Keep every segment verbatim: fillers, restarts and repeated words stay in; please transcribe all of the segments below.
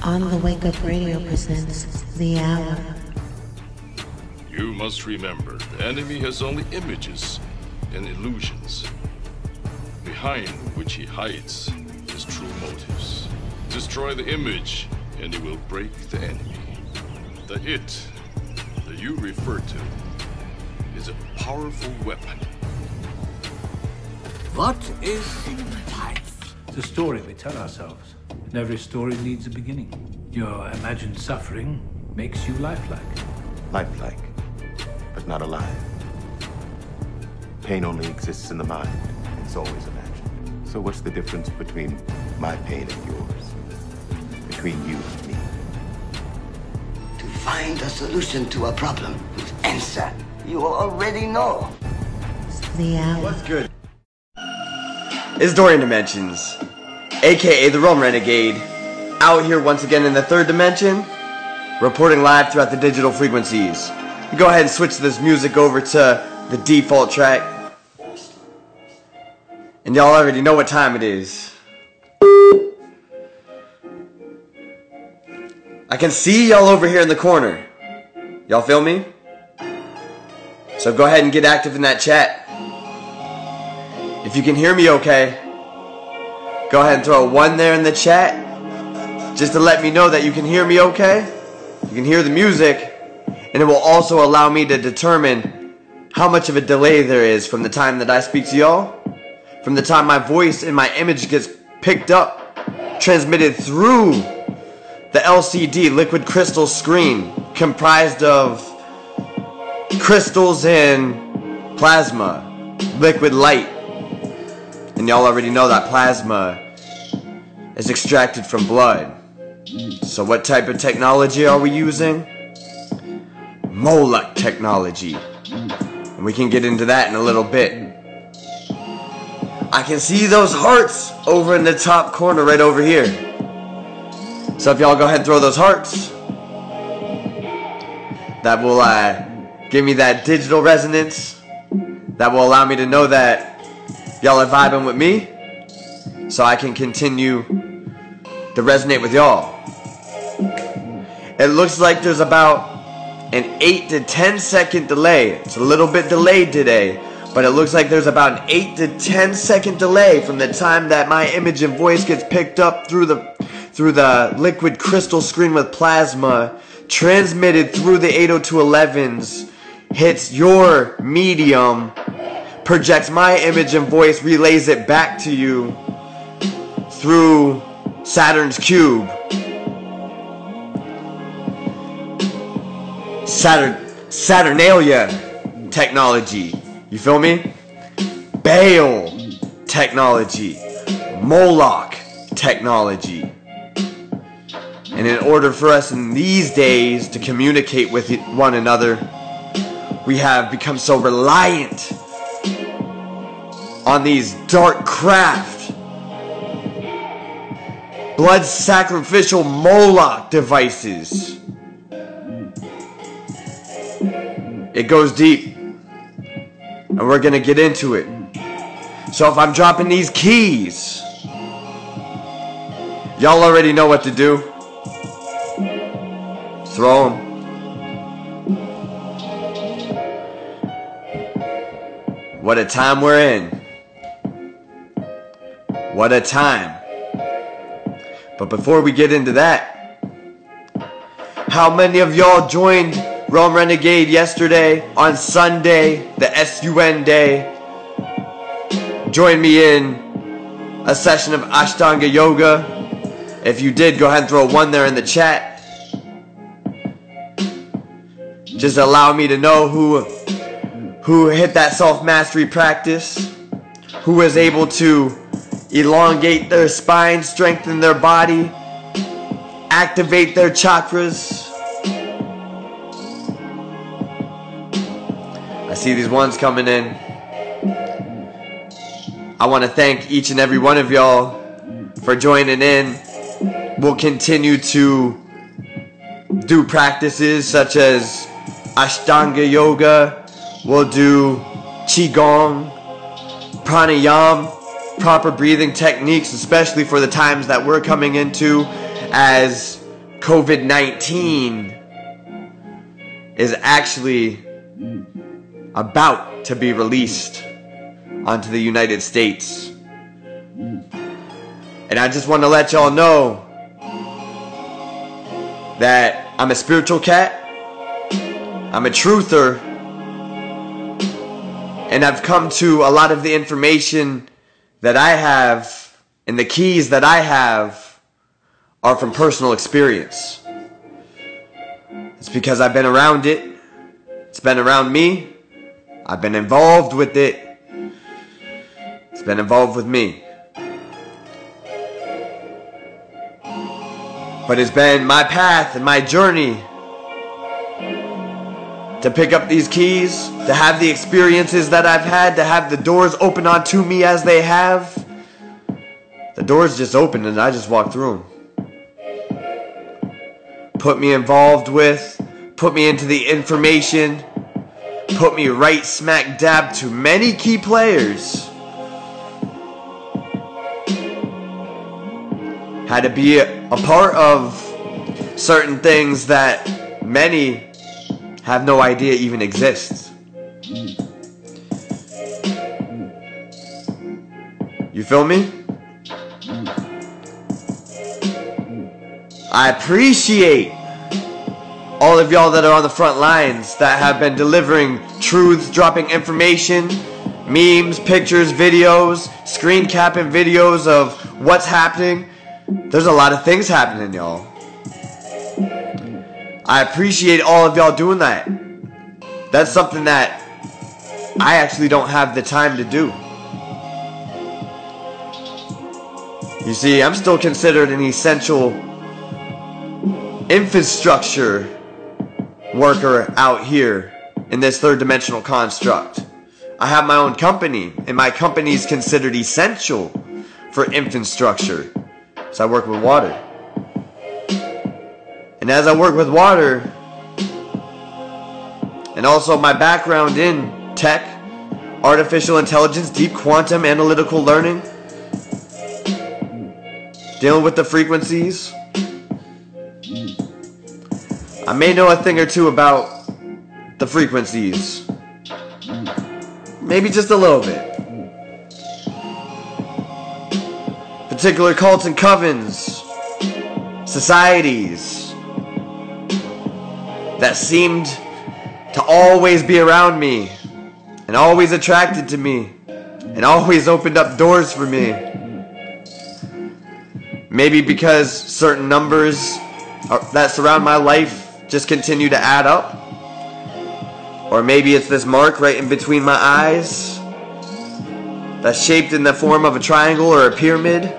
On the Wake Up Radio presents The Hour. You must remember, the enemy has only images and illusions, behind which he hides his true motives. Destroy the image, and he will break the enemy. The it that you refer to is a powerful weapon. What is life? It's a story we tell ourselves. And every story needs a beginning. Your imagined suffering makes you lifelike. Lifelike, but not alive. Pain only exists in the mind. It's always imagined. So what's the difference between my pain and yours? Between you and me? To find a solution to a problem whose answer you already know. The Hour. What's good? It's Dorian Dimensions, aka the Realm Renegade, out here once again in the third dimension, reporting live throughout the digital frequencies. You go ahead and switch this music over to the default track. And y'all already know what time it is. I can see y'all over here in the corner. Y'all feel me? So go ahead and get active in that chat. If you can hear me okay, go ahead and throw a one there in the chat, just to let me know that you can hear me okay. You can hear the music, and it will also allow me to determine how much of a delay there is from the time that I speak to y'all, from the time my voice and my image gets picked up, transmitted through the L C D liquid crystal screen comprised of crystals and plasma, liquid light. And y'all already know that plasma is extracted from blood. So what type of technology are we using? Moloch technology. And we can get into that in a little bit. I can see those hearts over in the top corner right over here. So if y'all go ahead and throw those hearts, that will uh, give me that digital resonance. That will allow me to know that y'all are vibing with me, so I can continue to resonate with y'all. It looks like there's about an eight to ten second delay. It's a little bit delayed today, but it looks like there's about an eight to ten second delay from the time that my image and voice gets picked up through the through the liquid crystal screen with plasma, transmitted through the eight oh two elevens, hits your medium, projects my image and voice, relays it back to you through Saturn's cube. Saturn, Saturnalia technology. You feel me? Baal technology. Moloch technology. And in order for us in these days to communicate with one another, we have become so reliant on these dark craft, blood sacrificial Moloch devices. It goes deep, and we're gonna get into it. So if I'm dropping these keys, y'all already know what to do. Throw them. What a time we're in. What a time. But before we get into that, how many of y'all joined Realm Renegade yesterday on Sunday, the S U N day? Join me in a session of Ashtanga Yoga. If you did, go ahead and throw a one there in the chat. Just allow me to know who who hit that self-mastery practice, who was able to elongate their spine, strengthen their body, activate their chakras. I see these ones coming in. I want to thank each and every one of y'all for joining in. We'll continue to do practices such as Ashtanga Yoga. We'll do Qigong, Pranayama, proper breathing techniques, especially for the times that we're coming into as COVID nineteen is actually about to be released onto the United States. And I just want to let y'all know that I'm a spiritual cat, I'm a truther, and I've come to a lot of the information that I have and the keys that I have are from personal experience. It's because I've been around it. It's been around me. I've been involved with it. It's been involved with me. But it's been my path and my journey to pick up these keys, to have the experiences that I've had, to have the doors open onto me as they have. The doors just opened and I just walked through them. Put me involved with, put me into the information, put me right smack dab to many key players. Had to be a, a part of certain things that many have no idea even exists. You feel me? I appreciate all of y'all that are on the front lines that have been delivering truths, dropping information, memes, pictures, videos, screen capping videos of what's happening. There's a lot of things happening, y'all. I appreciate all of y'all doing that. That's something that I actually don't have the time to do. You see, I'm still considered an essential infrastructure worker out here in this third dimensional construct. I have my own company, and my company is considered essential for infrastructure. So I work with water. And as I work with water, and also my background in tech, artificial intelligence, deep quantum analytical learning, dealing with the frequencies, I may know a thing or two about the frequencies. Maybe just a little bit. Particular cults and covens, societies that seemed to always be around me and always attracted to me and always opened up doors for me. Maybe because certain numbers are, that surround my life just continue to add up. Or maybe it's this mark right in between my eyes that's shaped in the form of a triangle or a pyramid.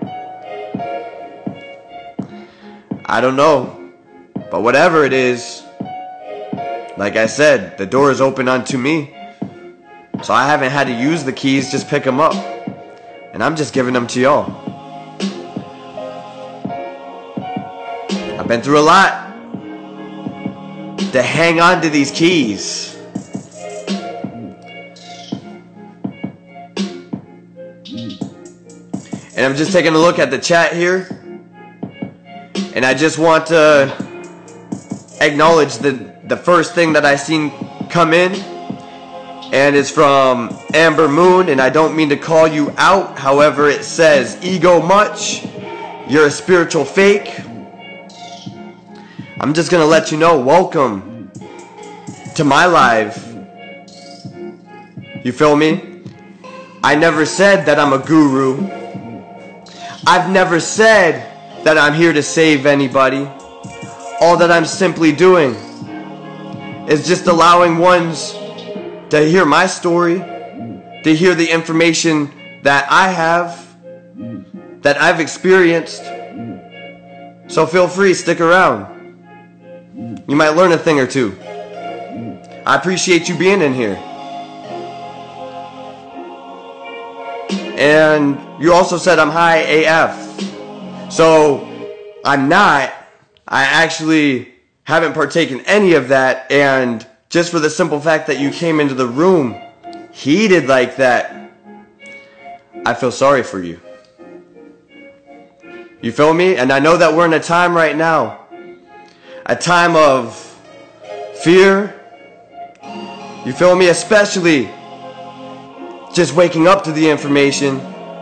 I don't know. But whatever it is, like I said, the door is open unto me. So I haven't had to use the keys, just pick them up. And I'm just giving them to y'all. I've been through a lot to hang on to these keys. And I'm just taking a look at the chat here. And I just want to acknowledge the, the first thing that I seen come in. And it's from Amber Moon. And I don't mean to call you out. However, it says, ego much. You're a spiritual fake. I'm just going to let you know, welcome to my live. You feel me? I never said that I'm a guru. I've never said that I'm here to save anybody. All that I'm simply doing is just allowing ones to hear my story, to hear the information that I have, that I've experienced. So feel free, stick around. You might learn a thing or two. I appreciate you being in here. And you also said I'm high A F. So I'm not. I actually haven't partaken any of that. And just for the simple fact that you came into the room heated like that, I feel sorry for you. You feel me? And I know that we're in a time right now a time of fear. You feel me? Especially just waking up to the information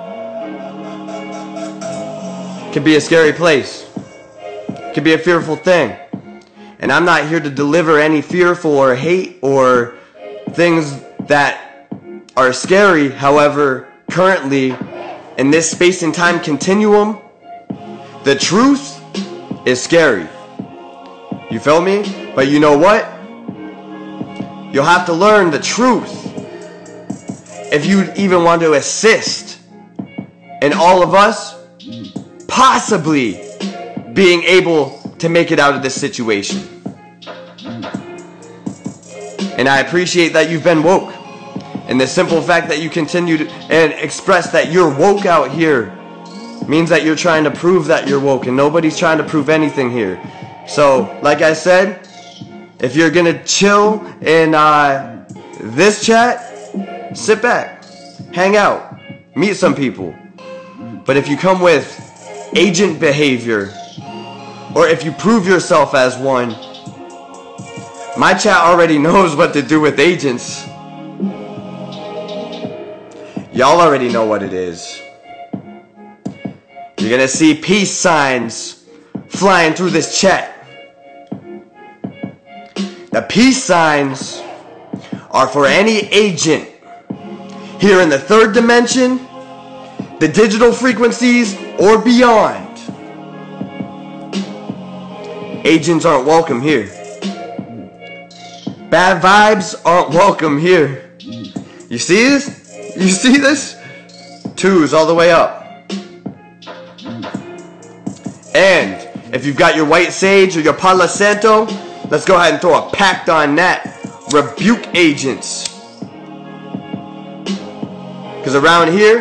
can be a scary place. Can be a fearful thing. And I'm not here to deliver any fearful or hate or things that are scary. However, currently in this space and time continuum, the truth is scary. You feel me? But you know what? You'll have to learn the truth if you even want to assist in all of us possibly being able to make it out of this situation. And I appreciate that you've been woke. And the simple fact that you continue to and express that you're woke out here means that you're trying to prove that you're woke, and nobody's trying to prove anything here. So, like I said, if you're gonna chill in uh, this chat, sit back, hang out, meet some people. But if you come with agent behavior, or if you prove yourself as one, my chat already knows what to do with agents. Y'all already know what it is. You're gonna see peace signs flying through this chat. The peace signs are for any agent here in the third dimension, the digital frequencies, or beyond. Agents aren't welcome here. Bad vibes aren't welcome here. You see this? You see this? Twos all the way up. And if you've got your white sage or your Palo Santo, let's go ahead and throw a pact on that. Rebuke agents. Because around here,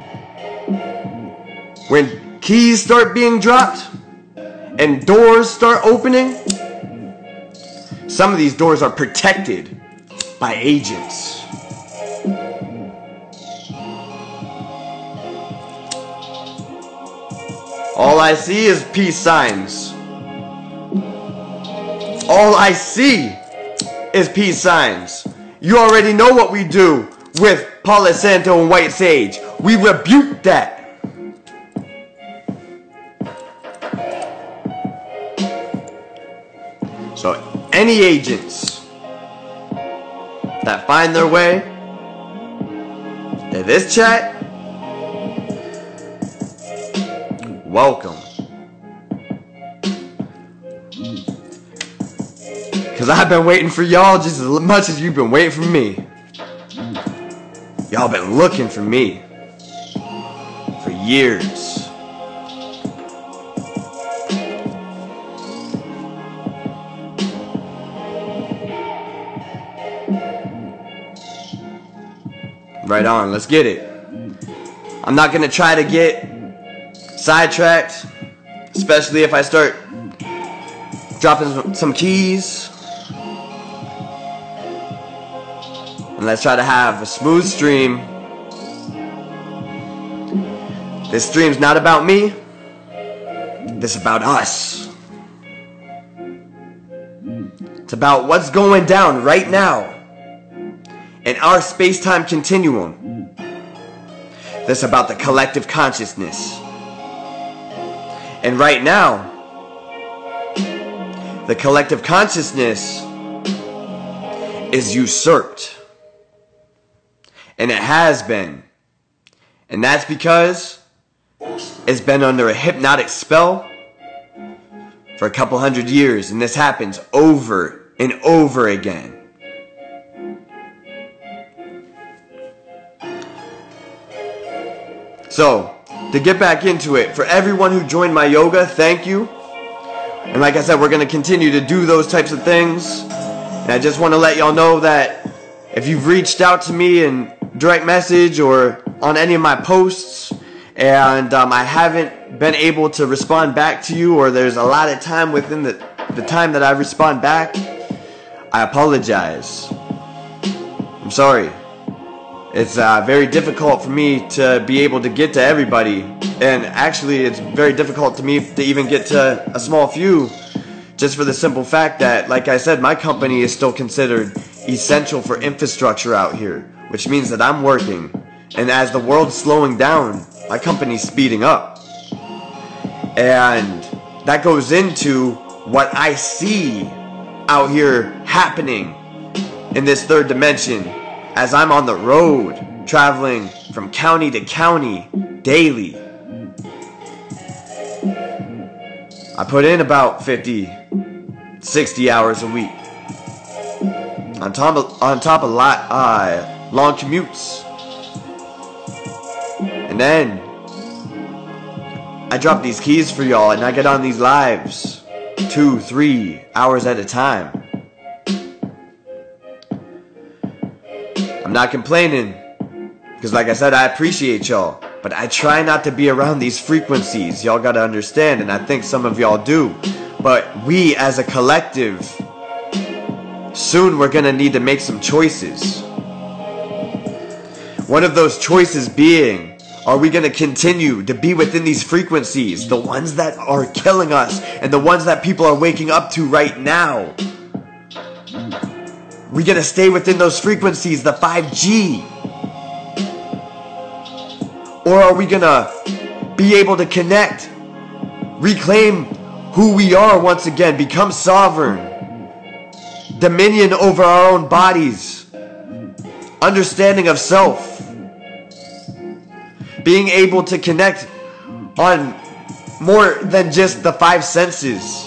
when keys start being dropped and doors start opening, some of these doors are protected by agents. All I see is peace signs. All I see is peace signs. You already know what we do with Palo Santo and White Sage. We rebuke that. So any agents that find their way to this chat, welcome. Because I've been waiting for y'all just as much as you've been waiting for me. Y'all been looking for me for years. Right on, let's get it. I'm not gonna try to get sidetracked, especially if I start dropping some keys. And let's try to have a smooth stream. This stream's not about me. This is about us. It's about what's going down right now in our space-time continuum. This is about the collective consciousness. And right now, the collective consciousness is usurped. And it has been. And that's because it's been under a hypnotic spell for a couple hundred years. And this happens over and over again. So, to get back into it, for everyone who joined my yoga, thank you. And like I said, we're going to continue to do those types of things. And I just want to let y'all know that if you've reached out to me in direct message or on any of my posts, and um, I haven't been able to respond back to you, or there's a lot of time within the, the time that I respond back, I apologize. I'm sorry. It's uh, very difficult for me to be able to get to everybody. And actually, it's very difficult to me to even get to a small few Just for the simple fact that, like I said, my company is still considered essential for infrastructure out here, which means that I'm working. And as the world's slowing down, my company's speeding up. And that goes into what I see out here happening in this third dimension as I'm on the road, traveling from county to county daily. I put in about fifty, sixty hours a week. On top of, on top of lot, uh, long commutes. And then I drop these keys for y'all and I get on these lives two, three hours at a time. I'm not complaining because, like I said, I appreciate y'all, but I try not to be around these frequencies. Y'all gotta understand, and I think some of y'all do. But we as a collective, soon we're gonna need to make some choices. One of those choices being, are we going to continue to be within these frequencies, the ones that are killing us and the ones that people are waking up to right now? We going to stay within those frequencies, the five G? Or are we going to be able to connect, reclaim who we are once again, become sovereign, dominion over our own bodies, understanding of self, being able to connect on more than just the five senses?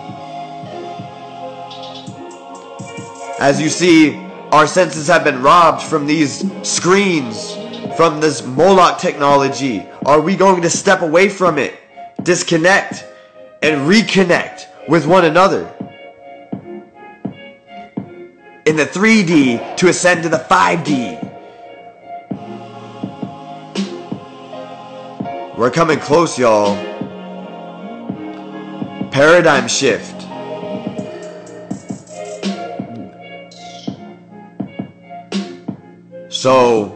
As you see, our senses have been robbed from these screens, from this Moloch technology. Are we going to step away from it, disconnect, and reconnect with one another in the three D to ascend to the five D? We're coming close, y'all. Paradigm shift. So,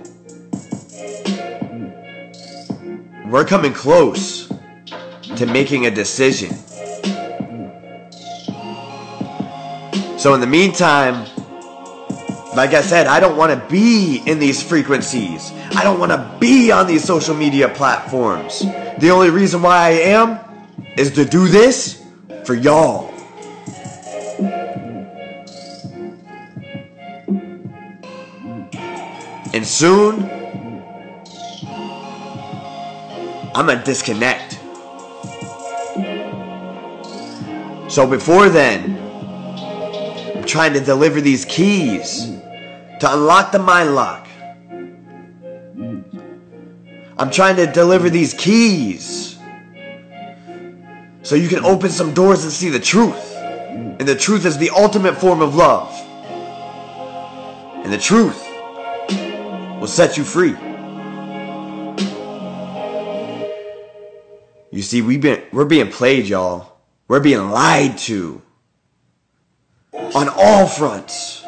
we're coming close to making a decision. So in the meantime, like I said, I don't want to be in these frequencies. I don't want to be on these social media platforms. The only reason why I am is to do this for y'all. And soon, I'm gonna disconnect. So before then, I'm trying to deliver these keys to unlock the mind lock. I'm trying to deliver these keys so you can open some doors and see the truth. And the truth is the ultimate form of love. And the truth will set you free. You see, we've been, we're being played, y'all. We're being lied to. On all fronts.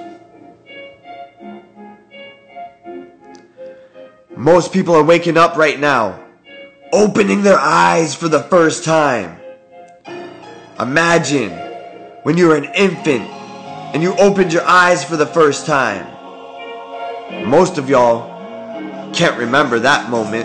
Most people are waking up right now, opening their eyes for the first time. Imagine when you were an infant and you opened your eyes for the first time. Most of y'all can't remember that moment.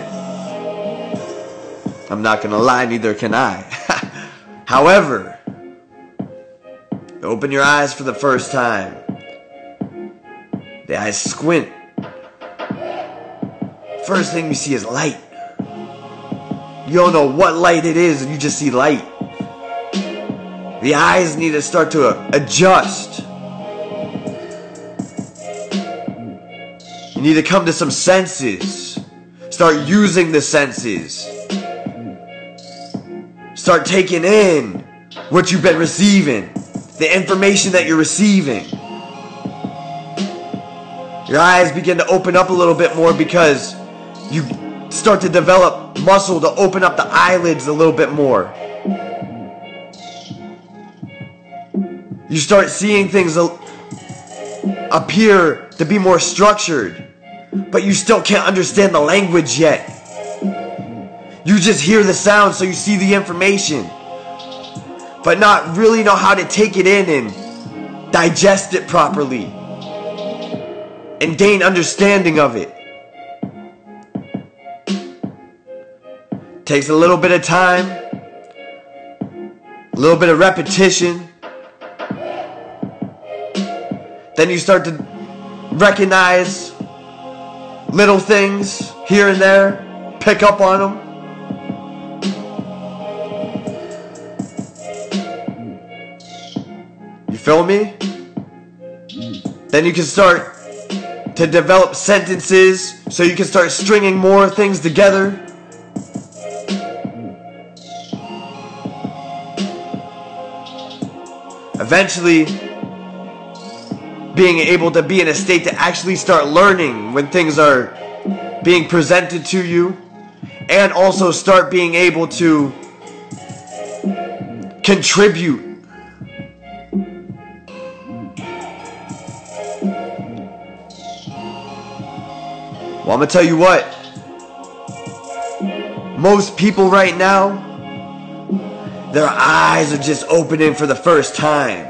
I'm not gonna lie, neither can I. However, you open your eyes for the first time. The eyes squint. First thing you see is light. You don't know what light it is, and you just see light. The eyes need to start to adjust. You need to come to some senses. Start using the senses. Start taking in what you've been receiving. The information that you're receiving. Your eyes begin to open up a little bit more because you start to develop muscle to open up the eyelids a little bit more. You start seeing things appear to be more structured, but you still can't understand the language yet. You just hear the sound, so you see the information. but not really know how to take it in and digest it properly and gain understanding of it. Takes a little bit of time, a little bit of repetition. Then you start to recognize little things here and there, pick up on them. You feel me? Then you can start to develop sentences so you can start stringing more things together. Eventually, being able to be in a state to actually start learning when things are being presented to you, and also start being able to contribute. Well, I'm gonna tell you what, most people right now, their eyes are just opening for the first time.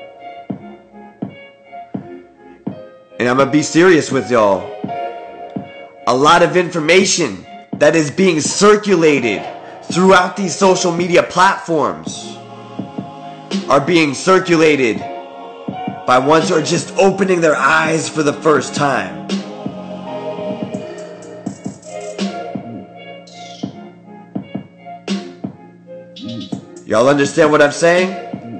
And I'm gonna be serious with y'all. A lot of information that is being circulated throughout these social media platforms are being circulated by ones who are just opening their eyes for the first time. Y'all understand what I'm saying?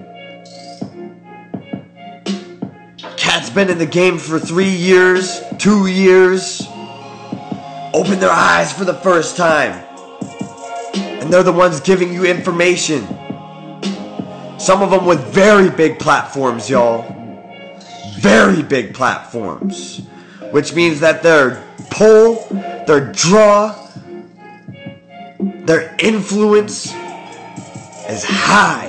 Cat's been in the game for three years, two years, open their eyes for the first time. And they're the ones giving you information. Some of them with very big platforms, y'all. Very big platforms. Which means that their pull, their draw, their influence is high.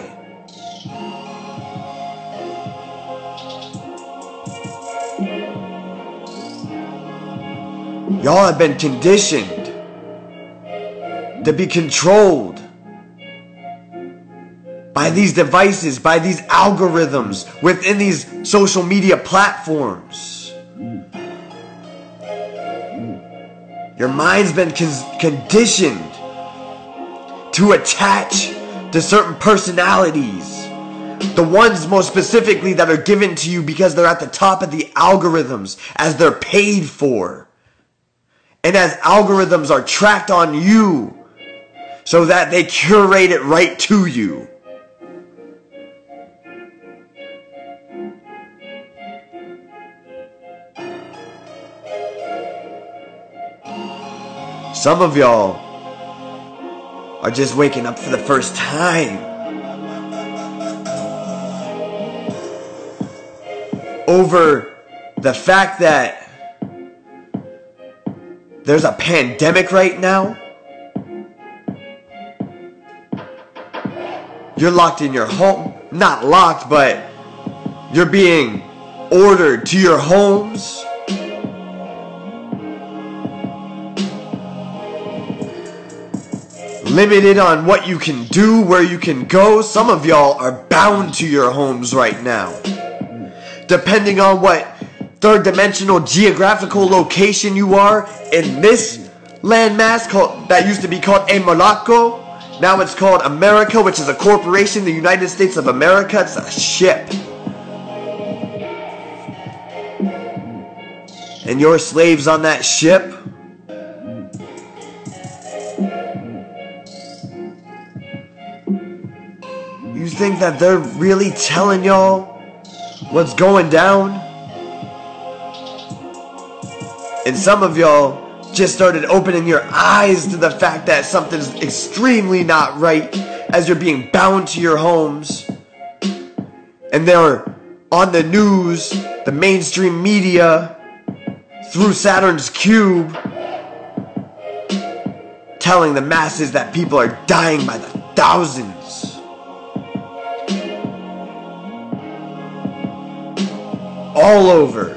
Y'all have been conditioned to be controlled by these devices, by these algorithms within these social media platforms. Your mind's been con- conditioned to attach to certain personalities, the ones most specifically that are given to you because they're at the top of the algorithms, as they're paid for, and as algorithms are tracked on you so that they curate it right to you. Some of y'all are just waking up for the first time. Over the fact that there's a pandemic right now. You're locked in your home. Not locked, but you're being ordered to your homes. Limited on what you can do, where you can go. Some of y'all are bound to your homes right now. Depending on what third dimensional geographical location you are in this landmass called, that used to be called El Moloco. Now it's called America, which is a corporation, the United States of America. It's a ship. And you're slaves on that ship. You think that they're really telling y'all what's going down? And some of y'all just started opening your eyes to the fact that something's extremely not right as you're being bound to your homes. And they're on the news, the mainstream media, through Saturn's cube, telling the masses that people are dying by the thousands. All over.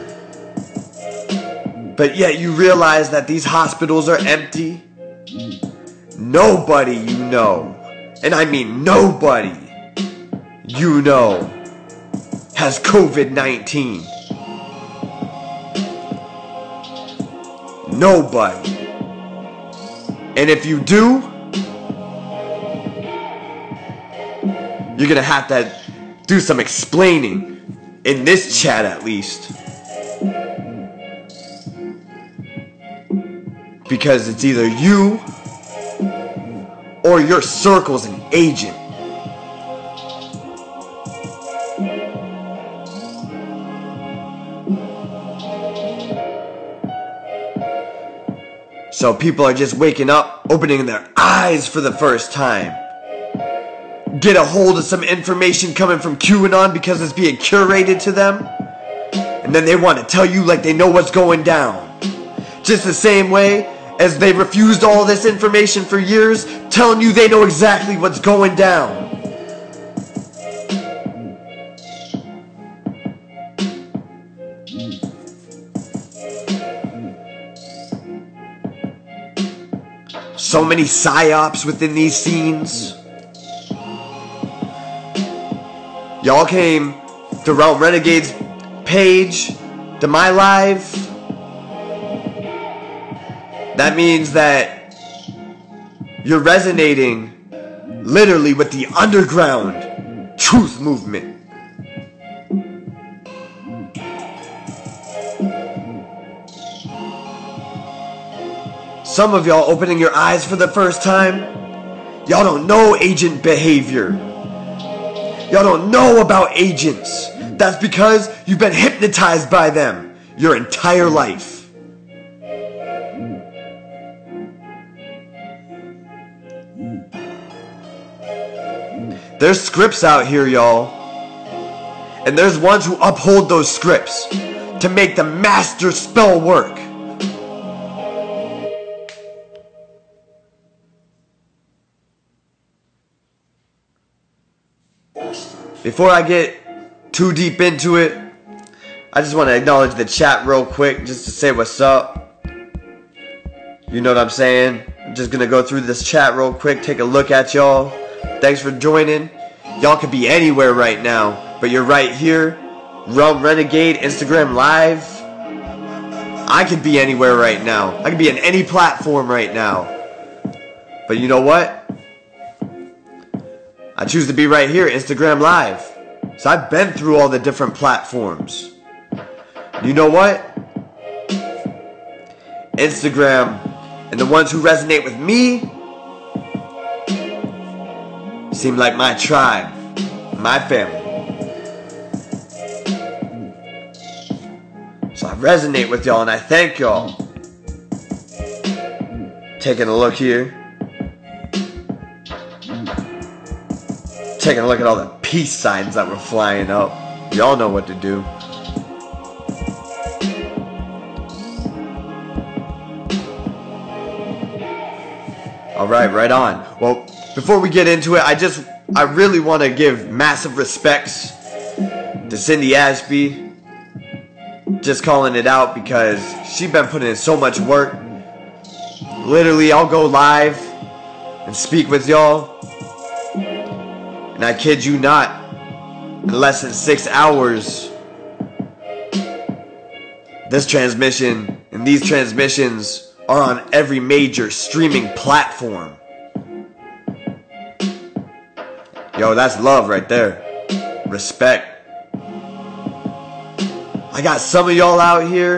But yet you realize that these hospitals are empty. Nobody you know, and I mean nobody, you know has COVID nineteen? Nobody. And if you do, you're gonna have to do some explaining, in this chat at least. Because it's either you or your circle's an agent. So people are just waking up, opening their eyes for the first time. Get a hold of some information coming from QAnon because it's being curated to them. And then they want to tell you like they know what's going down. Just the same way as they refused all this information for years, telling you they know exactly what's going down. So many psyops within these scenes. Y'all came to Realm Renegade's page, to my live. That means that you're resonating literally with the underground truth movement. Some of y'all opening your eyes for the first time, y'all don't know agent behavior. Y'all don't know about agents. That's because you've been hypnotized by them your entire life. There's scripts out here, y'all. And there's ones who uphold those scripts to make the master spell work. Before I get too deep into it, I just want to acknowledge the chat real quick just to say what's up. You know what I'm saying? I'm just going to go through this chat real quick, take a look at y'all. Thanks for joining. Y'all could be anywhere right now, but you're right here. Realm Renegade, Instagram Live. I could be anywhere right now. I could be on any platform right now. But you know what? I choose to be right here, Instagram Live. So I've been through all the different platforms. You know what? Instagram and the ones who resonate with me seem like my tribe, my family. So I resonate with y'all and I thank y'all. Taking a look here. Taking a look at all the peace signs that were flying up. Y'all know what to do. Alright, right on. Well, before we get into it, I just, I really want to give massive respects to Cindy Ashby. Just calling it out because she's been putting in so much work. Literally, I'll go live and speak with y'all. And I kid you not, in less than six hours, this transmission and these transmissions are on every major streaming platform. Yo, that's love right there. Respect. I got some of y'all out here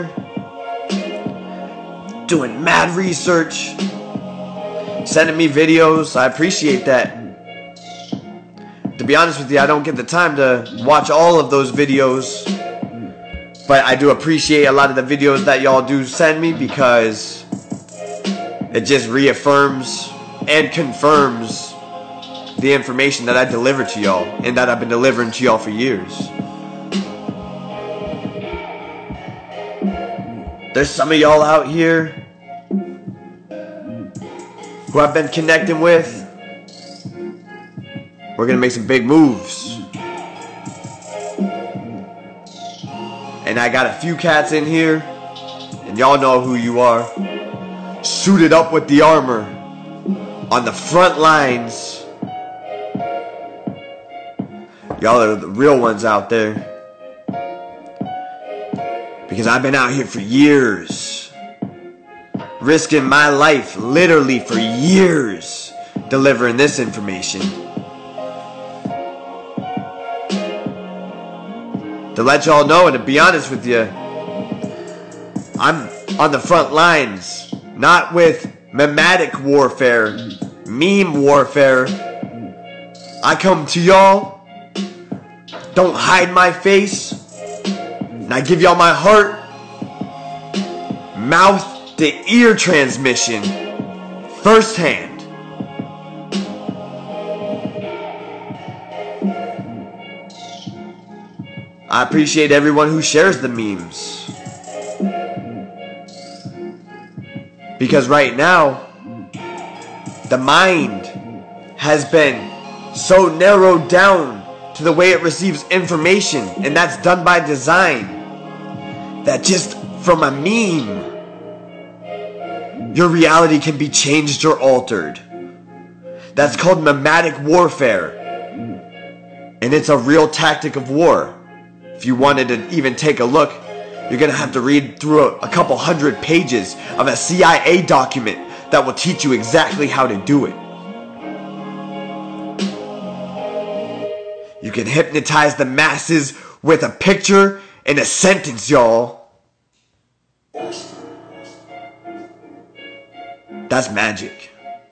doing mad research, sending me videos. I appreciate that. To be honest with you, I don't get the time to watch all of those videos, but I do appreciate a lot of the videos that y'all do send me because it just reaffirms and confirms the information that I deliver to y'all and that I've been delivering to y'all for years. There's some of y'all out here who I've been connecting with. We're gonna make some big moves. And I got a few cats in here, and y'all know who you are. Suited up with the armor, on the front lines, Y'all are the real ones out there. Because I've been out here for years. Risking my life literally for years delivering this information. To let y'all know and to be honest with you, I'm on the front lines, not with memetic warfare, meme warfare. I come to y'all, don't hide my face, and I give y'all my heart, mouth to ear transmission, firsthand. I appreciate everyone who shares the memes. Because right now, the mind has been so narrowed down to the way it receives information, and that's done by design, that just from a meme, your reality can be changed or altered. That's called memetic warfare, and it's a real tactic of war. If you wanted to even take a look, you're going to have to read through a, a couple hundred pages of a C I A document that will teach you exactly how to do it. You can hypnotize the masses with a picture and a sentence, y'all. That's magic.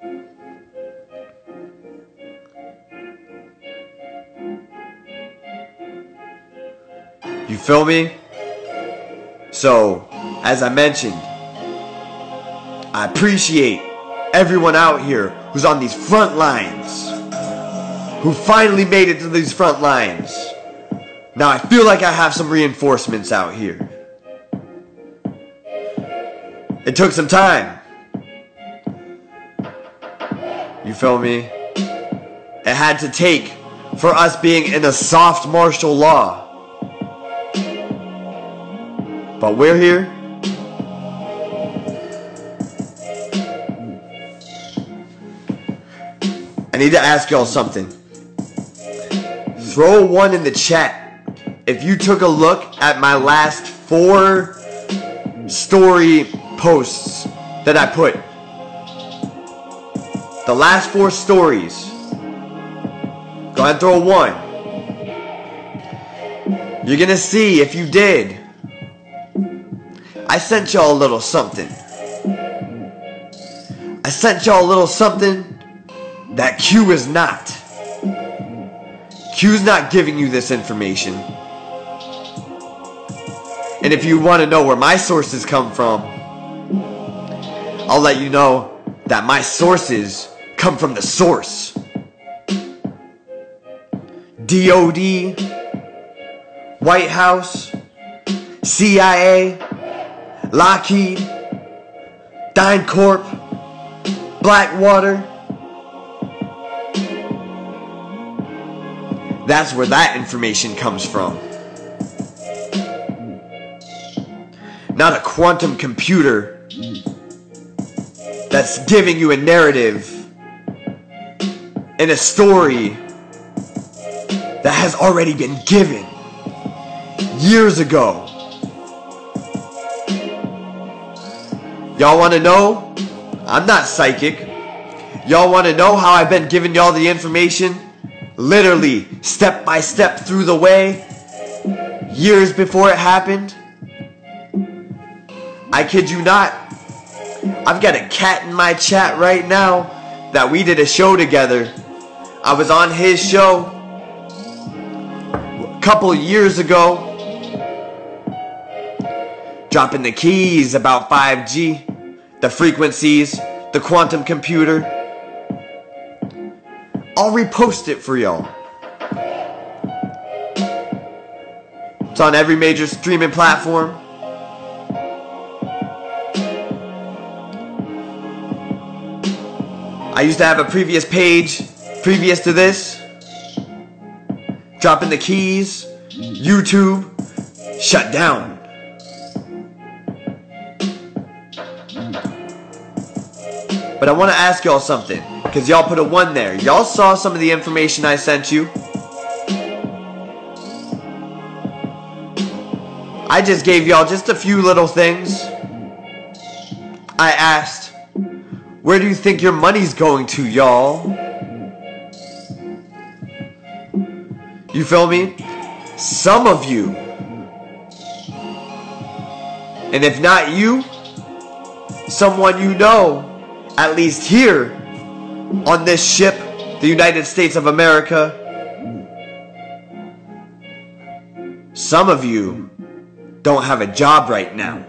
You feel me? So, as I mentioned, I appreciate everyone out here who's on these front lines, who finally made it to these front lines. Now I feel like I have some reinforcements out here. It took some time. You feel me? It had to take for us being in a soft martial law. But we're here. I need to ask y'all something. Throw one in the chat if you took a look at my last four story posts that I put. The last four stories. Go ahead and throw one. You're gonna see if you did. I sent y'all a little something. I sent y'all a little something that Q is not. Q's not giving you this information. And if you want to know where my sources come from, I'll let you know that my sources come from the source. D O D, White House, C I A, Lockheed, DynCorp, Blackwater. That's where that information comes from. Not a quantum computer that's giving you a narrative and a story that has already been given years ago. Y'all want to know? I'm not psychic. Y'all want to know how I've been giving y'all the information? Literally, step by step through the way, years before it happened. I kid you not. I've got a cat in my chat right now that we did a show together. I was on his show a couple years ago, dropping the keys about five G, the frequencies, the quantum computer. I'll repost it for y'all. It's on every major streaming platform. I used to have a previous page previous to this. Dropping the keys. YouTube. Shut down. But I want to ask y'all something. Because y'all put a one there. Y'all saw some of the information I sent you. I just gave y'all just a few little things. I asked, where do you think your money's going to, y'all? You feel me? Some of you, and if not you, someone you know, at least here on this ship, the United States of America, some of you don't have a job right now.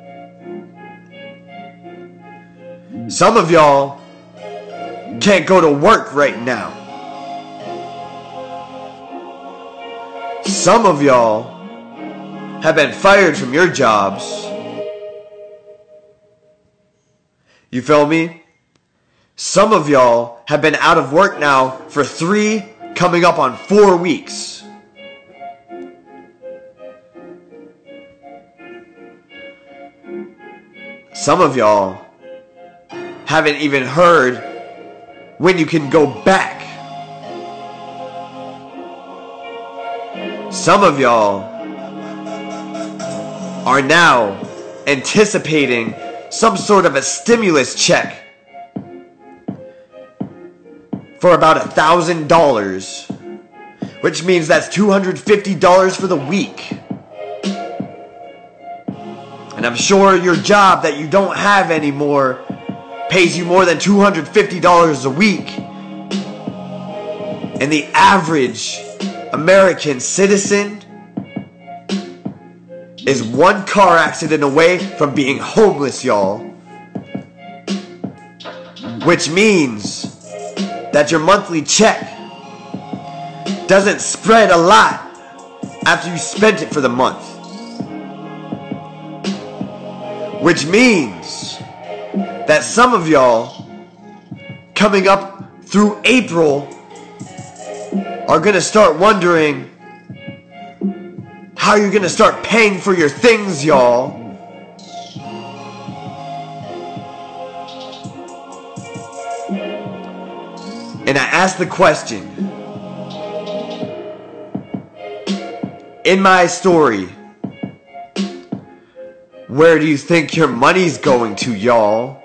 Some of y'all can't go to work right now. Some of y'all have been fired from your jobs. You feel me? Some of y'all have been out of work now for three, coming up on four weeks. Some of y'all haven't even heard when you can go back. Some of y'all are now anticipating some sort of a stimulus check for about a thousand dollars, which means that's two hundred fifty dollars for the week. And I'm sure your job that you don't have anymore pays you more than two hundred fifty dollars a week. And the average American citizen is one car accident away from being homeless, y'all. Which means that your monthly check doesn't spread a lot after you spent it for the month. Which means that some of y'all coming up through April are going to start wondering how you're going to start paying for your things, y'all. And I asked the question, in my story, where do you think your money's going to, y'all?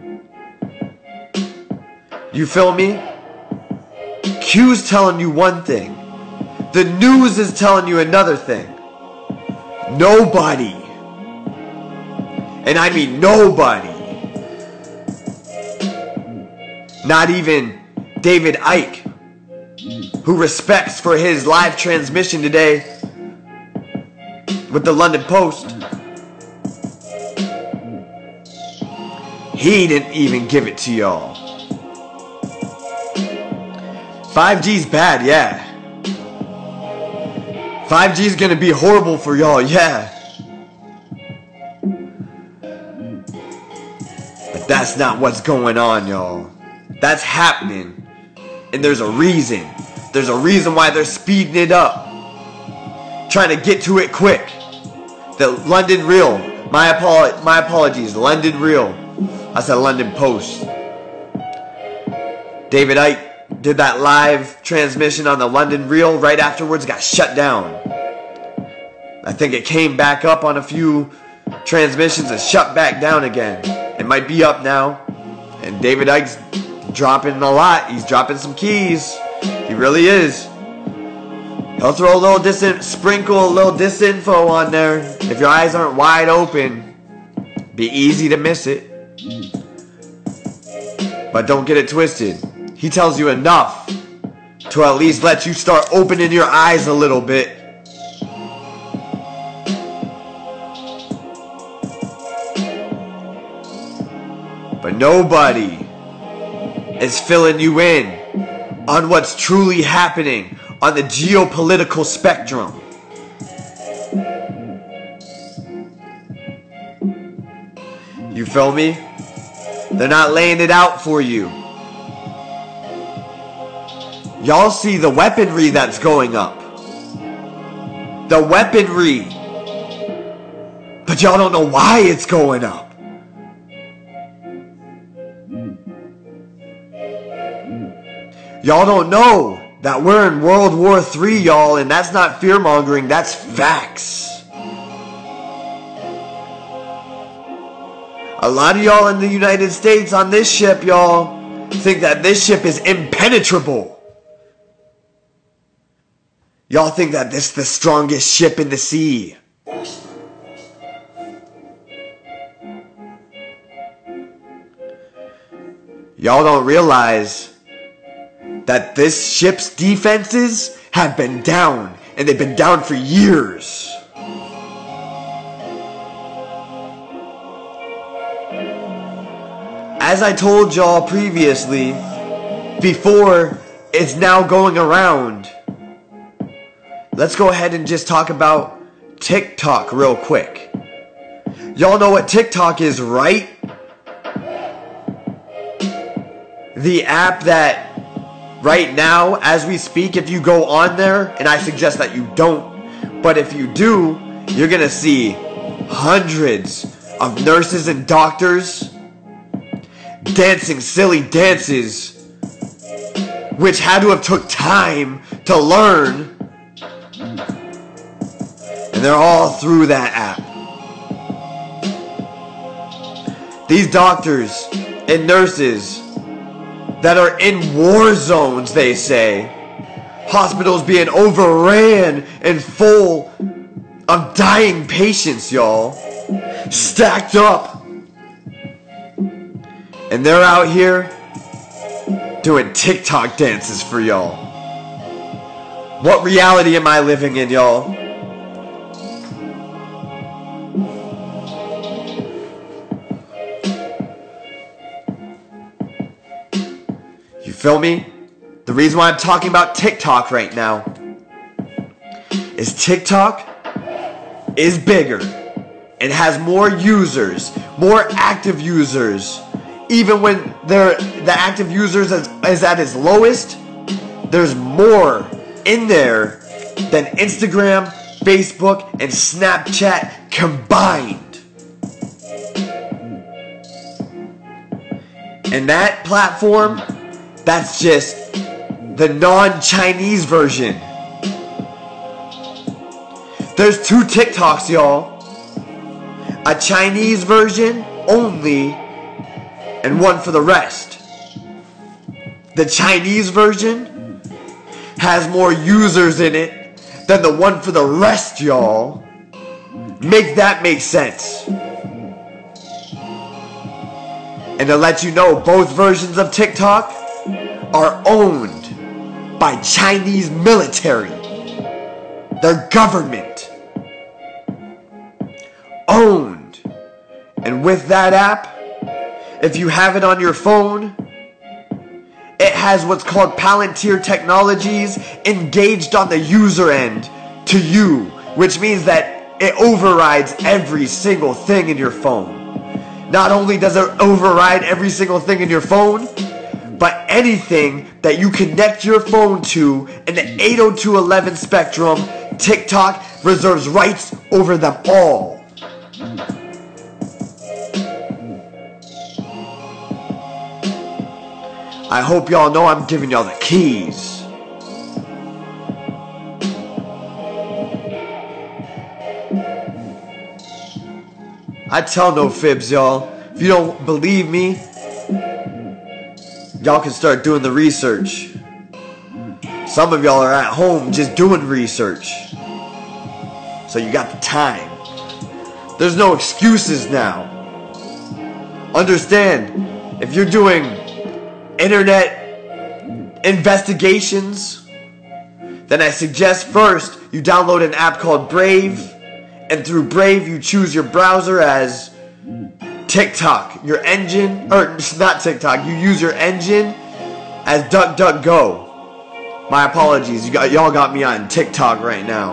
You feel me? Q's telling you one thing. The news is telling you another thing. Nobody, and I mean nobody, not even David Icke, who respects for his live transmission today with the London Post, he didn't even give it to y'all. five G's bad, yeah. five G's gonna be horrible for y'all, yeah. But that's not what's going on, y'all. That's happening. And there's a reason. There's a reason why they're speeding it up. Trying to get to it quick. The London Real. My, apolo my apologies. London Real. I said London Post. David Icke did that live transmission on the London Real. Right afterwards, got shut down. I think it came back up on a few transmissions and shut back down again. It might be up now. And David Icke's dropping a lot. He's dropping some keys. He really is. He'll throw a little dis sprinkle a little disinfo on there. If your eyes aren't wide open, be easy to miss it. But don't get it twisted. He tells you enough to at least let you start opening your eyes a little bit. But nobody is filling you in on what's truly happening on the geopolitical spectrum. You feel me? They're not laying it out for you. Y'all see the weaponry that's going up. The weaponry. But y'all don't know why it's going up. Y'all don't know that we're in World War Three, y'all, and that's not fear-mongering, that's facts. A lot of y'all in the United States on this ship, y'all, think that this ship is impenetrable. Y'all think that this is the strongest ship in the sea. Y'all don't realize that this ship's defenses have been down, and they've been down for years. As I told y'all previously, before it's now going around, let's go ahead and just talk about TikTok real quick. Y'all know what TikTok is, right? The app that right now, as we speak, if you go on there, and I suggest that you don't, but if you do, you're gonna see hundreds of nurses and doctors dancing silly dances, which had to have took time to learn, and they're all through that app. These doctors and nurses that are in war zones, they say, hospitals being overran and full of dying patients, y'all, stacked up. And they're out here doing TikTok dances for y'all. What reality am I living in, y'all? You feel me? The reason why I'm talking about TikTok right now is TikTok is bigger and has more users, more active users. Even when they're, the active users is, is at its lowest, there's more in there than Instagram, Facebook, and Snapchat combined. And that platform, that's just the non-Chinese version. There's two TikToks, y'all. A Chinese version only, and one for the rest. The Chinese version has more users in it than the one for the rest, y'all. Make that make sense. And to let you know, both versions of TikTok are owned by Chinese military. Their government. Owned. And with that app, if you have it on your phone, it has what's called Palantir Technologies engaged on the user end to you, which means that it overrides every single thing in your phone. Not only does it override every single thing in your phone, but anything that you connect your phone to in the eight oh two dot eleven spectrum, TikTok reserves rights over them all. I hope y'all know I'm giving y'all the keys. I tell no fibs, y'all. If you don't believe me, y'all can start doing the research. Some of y'all are at home just doing research. So you got the time. There's no excuses now. Understand, if you're doing internet investigations, then I suggest first you download an app called Brave, and through Brave you choose your browser as TikTok, your engine, or not TikTok, you use your engine as DuckDuckGo. My apologies, you got, y'all got me on TikTok right now.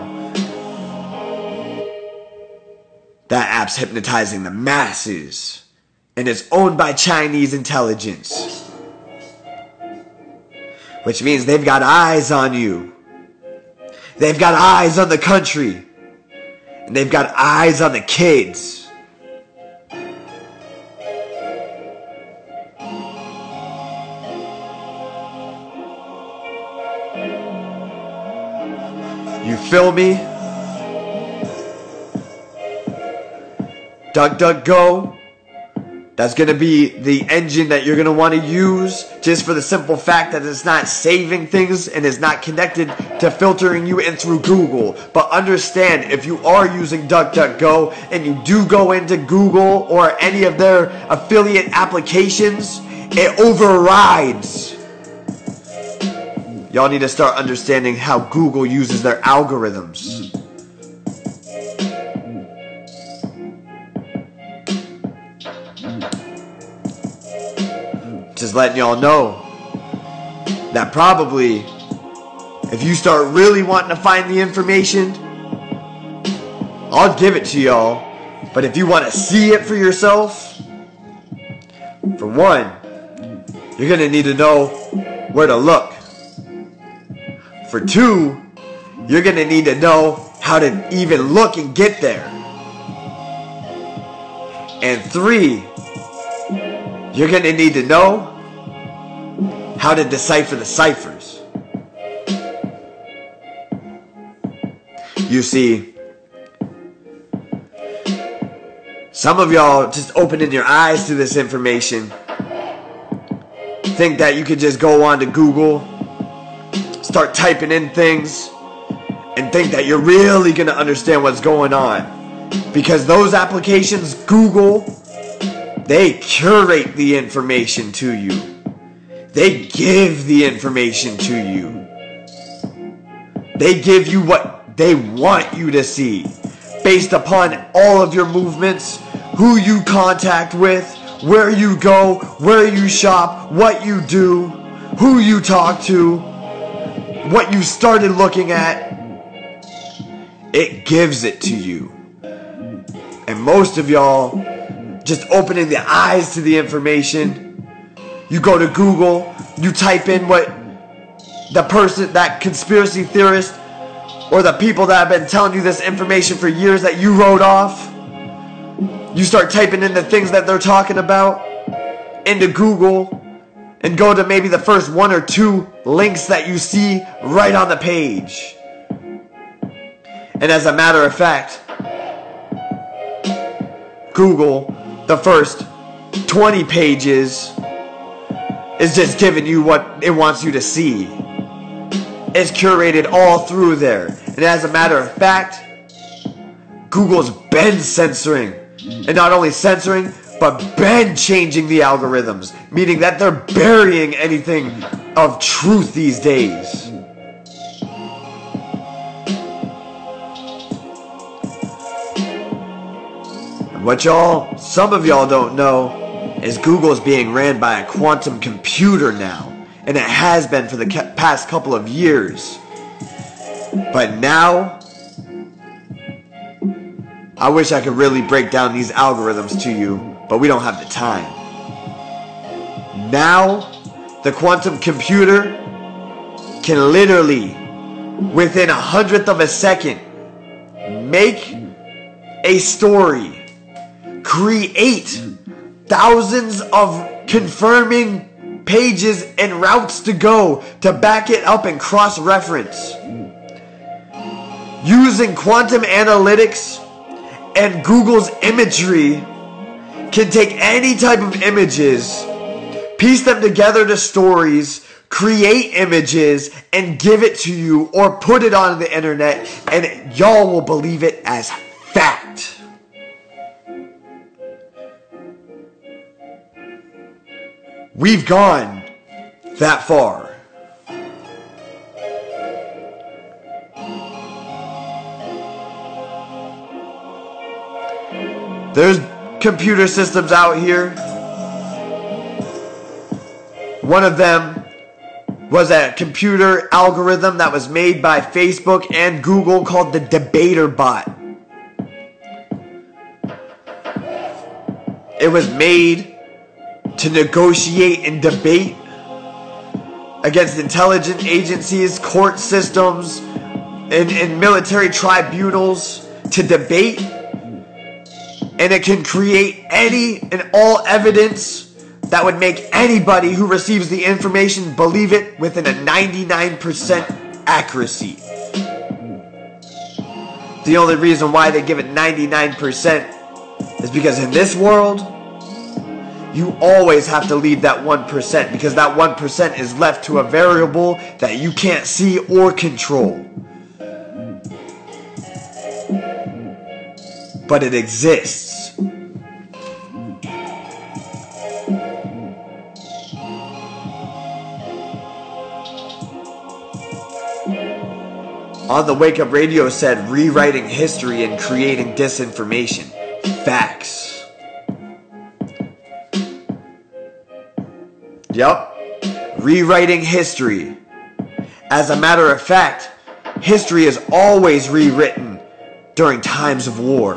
That app's hypnotizing the masses, and it's owned by Chinese intelligence. Which means they've got eyes on you. They've got eyes on the country. And they've got eyes on the kids. You feel me? DuckDuckGo That's going to be the engine that you're going to want to use, just for the simple fact that it's not saving things and is not connected to filtering you in through Google. But understand, if you are using DuckDuckGo and you do go into Google or any of their affiliate applications, it overrides. Y'all need to start understanding how Google uses their algorithms. Just letting y'all know that probably if you start really wanting to find the information, I'll give it to y'all. But if you want to see it for yourself, for one, you're going to need to know where to look. For two, you're going to need to know how to even look and get there. And three, you're going to need to know how to decipher the ciphers. You see, some of y'all just opening your eyes to this information think that you could just go on to Google, start typing in things, and think that you're really going to understand what's going on. Because those applications, Google, they curate the information to you. They give the information to you. They give you what they want you to see, based upon all of your movements, who you contact with, where you go, where you shop, what you do, who you talk to, what you started looking at. It gives it to you. And most of y'all just opening the eyes to the information. You go to Google, you type in what the person, that conspiracy theorist, or the people that have been telling you this information for years that you wrote off. You start typing in the things that they're talking about into Google and go to maybe the first one or two links that you see right on the page. And as a matter of fact, Google, the first twenty pages is just giving you what it wants you to see. It's curated all through there. And as a matter of fact, Google's been censoring. And not only censoring, but been changing the algorithms. Meaning that they're burying anything of truth these days. And what y'all, some of y'all don't know, is Google is being ran by a quantum computer now. And it has been for the past couple of years. But now, I wish I could really break down these algorithms to you, but we don't have the time. Now, the quantum computer can literally, within a hundredth of a second, make a story, create thousands of confirming pages and routes to go to back it up and cross-reference. Using quantum analytics and Google's imagery can take any type of images, piece them together to stories, create images, and give it to you or put it on the internet, and y'all will believe it as fact. We've gone that far. There's computer systems out here. One of them was a computer algorithm that was made by Facebook and Google called the Debater Bot. It was made to negotiate and debate against intelligence agencies, court systems, and, and military tribunals to debate. And it can create any and all evidence that would make anybody who receives the information believe it within a ninety-nine percent accuracy. The only reason why they give it ninety-nine percent is because in this world, you always have to leave that one percent, because that one percent is left to a variable that you can't see or control. But it exists. On the Wake Up Radio said, rewriting history and creating disinformation. Facts. Yup. Rewriting history. As a matter of fact, history is always rewritten during times of war.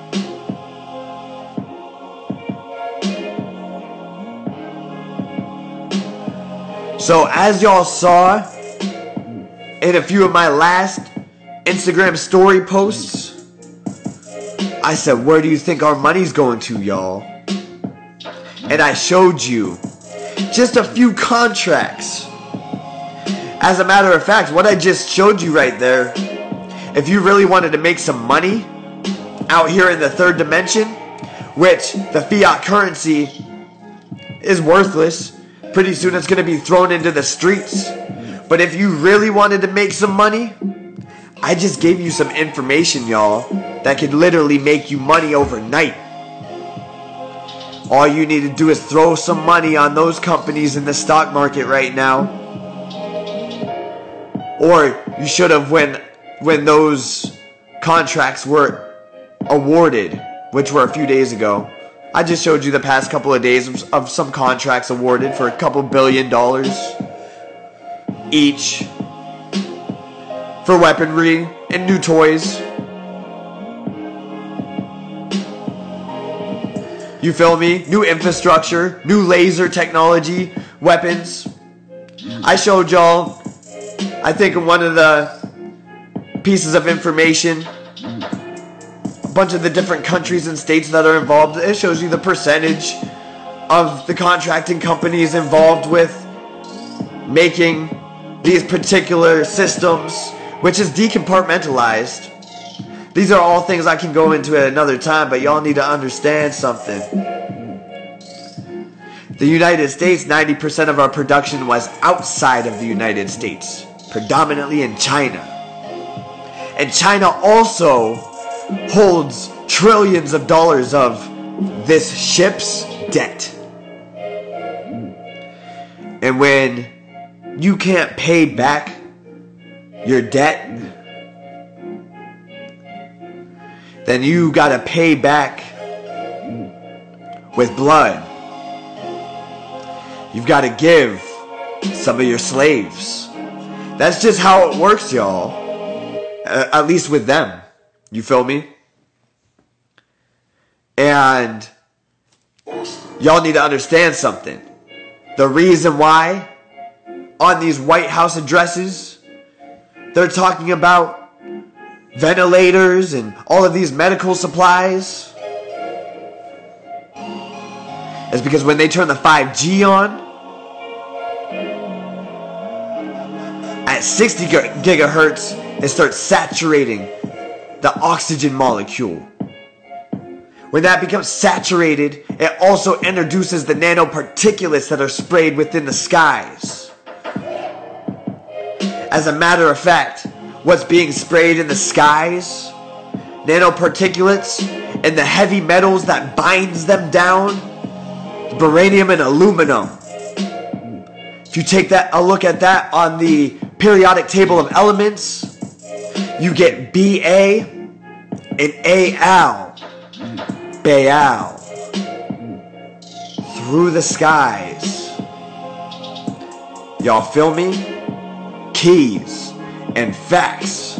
So as y'all saw in a few of my last Instagram story posts, I said, where do you think our money's going to, y'all? And I showed you just a few contracts. As a matter of fact, what I just showed you right there, if you really wanted to make some money out here in the third dimension, which the fiat currency is worthless, pretty soon it's going to be thrown into the streets. But if you really wanted to make some money, I just gave you some information, y'all, that could literally make you money overnight. All you need to do is throw some money on those companies in the stock market right now. Or you should have when, when those contracts were awarded, which were a few days ago. I just showed you the past couple of days of, of some contracts awarded for a couple billion dollars each for weaponry and new toys. You feel me? New infrastructure, new laser technology, weapons. I showed y'all, I think, in one of the pieces of information, a bunch of the different countries and states that are involved. It shows you the percentage of the contracting companies involved with making these particular systems, which is decompartmentalized. These are all things I can go into at another time, but y'all need to understand something. The United States, ninety percent of our production was outside of the United States, predominantly in China. And China also holds trillions of dollars of this ship's debt. And when you can't pay back your debt, then you gotta pay back with blood. You've gotta give some of your slaves. That's just how it works, y'all. Uh, at least with them. You feel me? And y'all need to understand something. The reason why on these White House addresses they're talking about ventilators and all of these medical supplies is because when they turn the five G on at sixty gigahertz, it starts saturating the oxygen molecule. When that becomes saturated, it also introduces the nanoparticulates that are sprayed within the skies. As a matter of fact, what's being sprayed in the skies, nanoparticulates, and the heavy metals that binds them down, beryllium and aluminum. If you take that a look at that on the periodic table of elements, you get B A and A L. Baal. Through the skies. Y'all feel me? Keys and facts.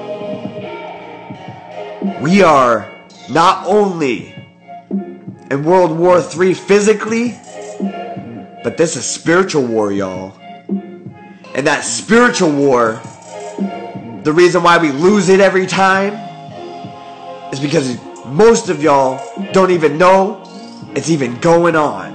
We are not only in World War Three physically, but this is spiritual war, y'all. And that spiritual war, the reason why we lose it every time is because most of y'all don't even know it's even going on.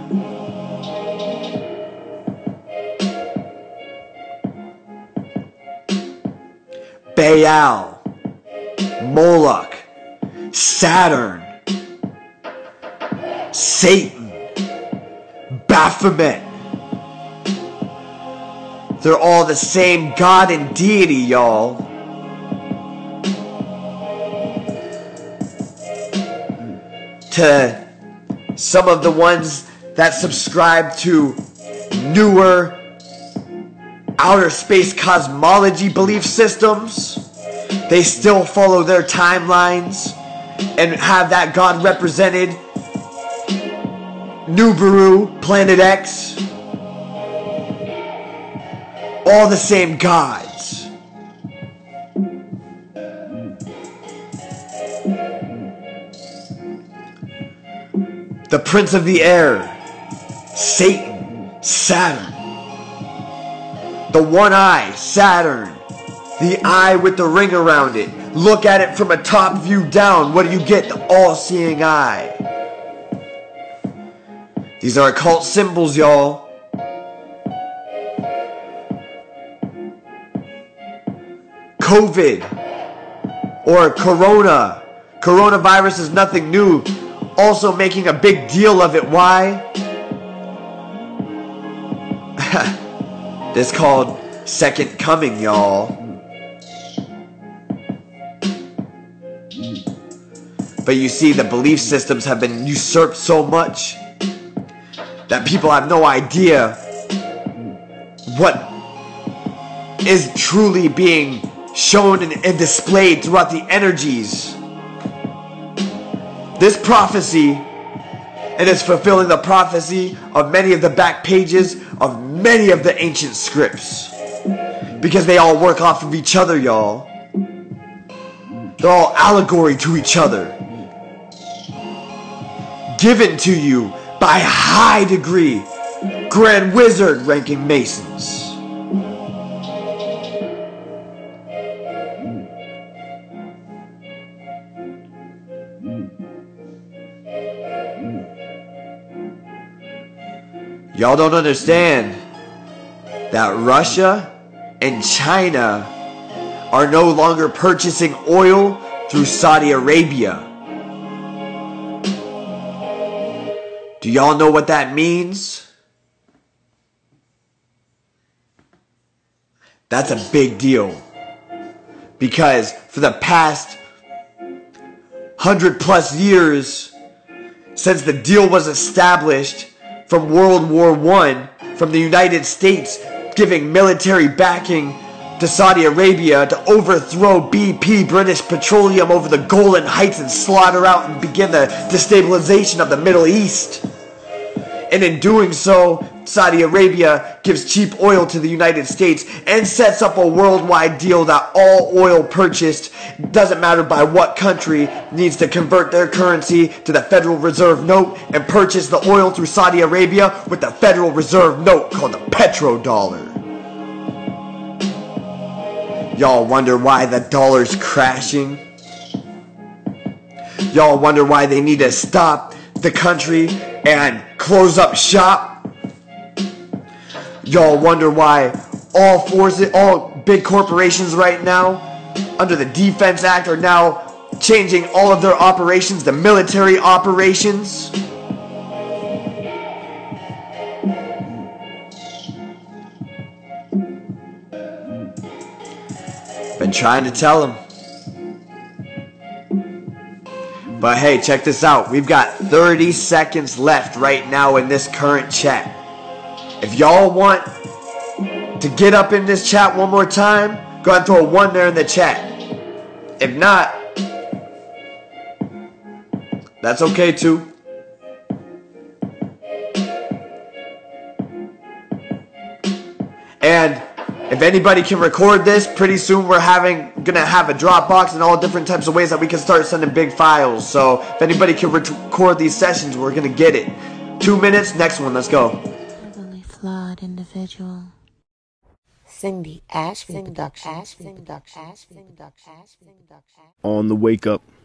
Baal, Moloch, Saturn, Satan, Baphomet. They're all the same god and deity, y'all. To some of the ones that subscribe to newer outer space cosmology belief systems, they still follow their timelines and have that god represented. Nibiru, Planet X, all the same gods. The Prince of the Air, Satan, Saturn. The one eye, Saturn. The eye with the ring around it. Look at it from a top view down. What do you get? The all-seeing eye. These are occult symbols, y'all. COVID or Corona. Coronavirus is nothing new. Also making a big deal of it. Why? This called Second Coming, y'all. But you see, the belief systems have been usurped so much that people have no idea what is truly being shown and, and displayed throughout the energies. This prophecy, and it's fulfilling the prophecy of many of the back pages of many of the ancient scripts. Because they all work off of each other, y'all. They're all allegory to each other. Given to you by high degree Grand Wizard ranking Masons. Y'all don't understand that Russia and China are no longer purchasing oil through Saudi Arabia. Do y'all know what that means? That's a big deal. Because for the past hundred plus years, since the deal was established from World War One, from the United States giving military backing to Saudi Arabia to overthrow B P, British Petroleum, over the Golan Heights and slaughter out and begin the destabilization of the Middle East. And in doing so, Saudi Arabia gives cheap oil to the United States and sets up a worldwide deal that all oil purchased, doesn't matter by what country, needs to convert their currency to the Federal Reserve note and purchase the oil through Saudi Arabia with the Federal Reserve note called the petrodollar. Y'all wonder why the dollar's crashing? Y'all wonder why they need to stop the country and close up shop? Y'all wonder why all forces, all big corporations right now, under the Defense Act, are now changing all of their operations to military operations? Been trying to tell them. But hey, check this out. We've got thirty seconds left right now in this current chat. If y'all want to get up in this chat one more time, go ahead and throw a one there in the chat. If not, that's okay too. And if anybody can record this, pretty soon we're having gonna have a Dropbox and all different types of ways that we can start sending big files. So if anybody can record these sessions, we're gonna get it. Two minutes, next one, let's go. Heavily flawed individual. Cindy Ashby Productions. On the wake up.